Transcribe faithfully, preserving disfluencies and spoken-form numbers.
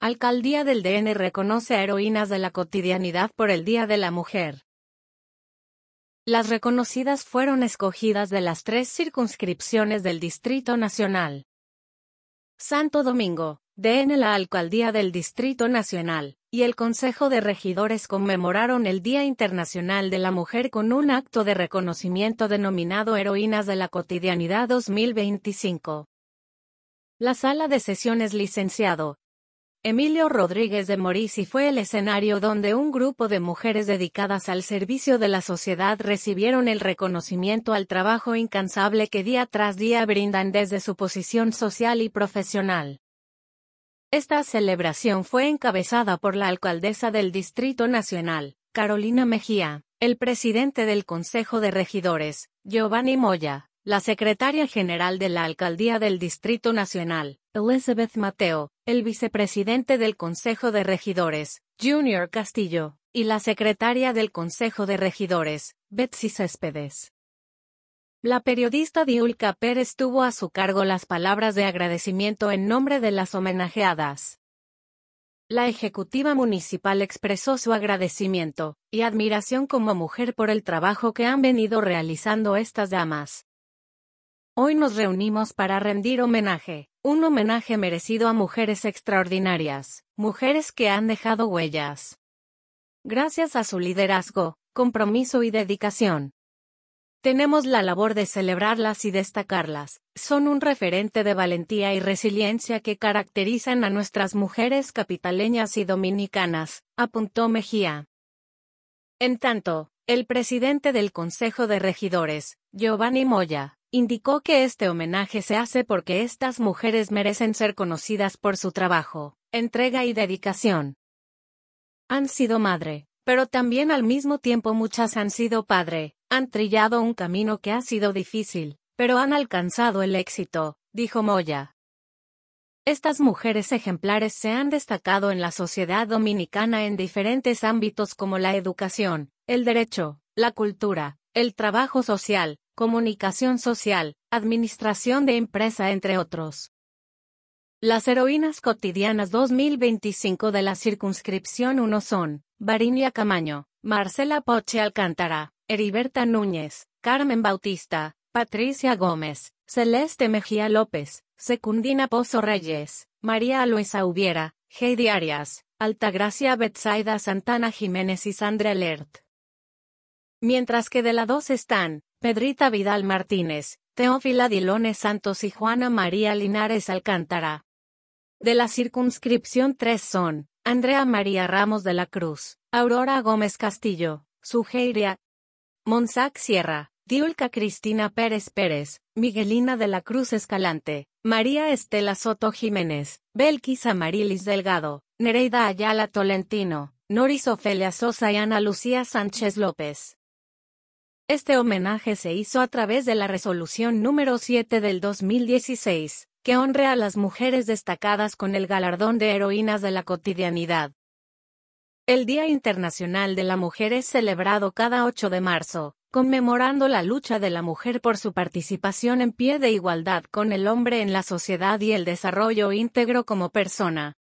Alcaldía del D N reconoce a heroínas de la cotidianidad por el Día de la Mujer. Las reconocidas fueron escogidas de las tres circunscripciones del Distrito Nacional. Santo Domingo, D N La Alcaldía del Distrito Nacional y el Consejo de Regidores conmemoraron el Día Internacional de la Mujer con un acto de reconocimiento denominado Heroínas de la Cotidianidad dos mil veinticinco. La sala de sesiones licenciado Emilio Rodríguez de Morisi fue el escenario donde un grupo de mujeres dedicadas al servicio de la sociedad recibieron el reconocimiento al trabajo incansable que día tras día brindan desde su posición social y profesional. Esta celebración fue encabezada por la alcaldesa del Distrito Nacional, Carolina Mejía, el presidente del Consejo de Regidores, Giovanni Moya, la secretaria general de la Alcaldía del Distrito Nacional, Elizabeth Mateo, el vicepresidente del Consejo de Regidores, Junior Castillo, y la secretaria del Consejo de Regidores, Betsy Céspedes. La periodista Diulca Pérez tuvo a su cargo las palabras de agradecimiento en nombre de las homenajeadas. La ejecutiva municipal expresó su agradecimiento y admiración como mujer por el trabajo que han venido realizando estas damas. Hoy nos reunimos para rendir homenaje, un homenaje merecido a mujeres extraordinarias, mujeres que han dejado huellas. Gracias a su liderazgo, compromiso y dedicación. Tenemos la labor de celebrarlas y destacarlas, son un referente de valentía y resiliencia que caracterizan a nuestras mujeres capitaleñas y dominicanas, apuntó Mejía. En tanto, el presidente del Consejo de Regidores, Giovanni Moya, indicó que este homenaje se hace porque estas mujeres merecen ser conocidas por su trabajo, entrega y dedicación. Han sido madre, pero también al mismo tiempo muchas han sido padre, han trillado un camino que ha sido difícil, pero han alcanzado el éxito, dijo Moya. Estas mujeres ejemplares se han destacado en la sociedad dominicana en diferentes ámbitos como la educación, el derecho, la cultura, el trabajo social, comunicación social, administración de empresa entre otros. Las heroínas cotidianas dos mil veinticinco de la circunscripción uno son, Varinia Camaño, Marcela Poche Alcántara, Heriberta Núñez, Carmen Bautista, Patricia Gómez, Celeste Mejía López, Secundina Pozo Reyes, María Luisa Ubiera, Heidi Arias, Altagracia Betsaida Santana Jiménez y Sandra Alert. Mientras que de la dos están, Pedrita Vidal Martínez, Teófila Dilone Santos y Juana María Linares Alcántara. De la circunscripción tres son, Andrea María Ramos de la Cruz, Aurora Gómez Castillo, Sugeiria Monsac Sierra, Diulca Cristina Pérez Pérez, Miguelina de la Cruz Escalante, María Estela Soto Jiménez, Belkis Amarilis Delgado, Nereida Ayala Tolentino, Noris Ofelia Sosa y Ana Lucía Sánchez López. Este homenaje se hizo a través de la resolución número siete del dos mil dieciséis, que honra a las mujeres destacadas con el galardón de heroínas de la cotidianidad. El Día Internacional de la Mujer es celebrado cada ocho de marzo, conmemorando la lucha de la mujer por su participación en pie de igualdad con el hombre en la sociedad y el desarrollo íntegro como persona.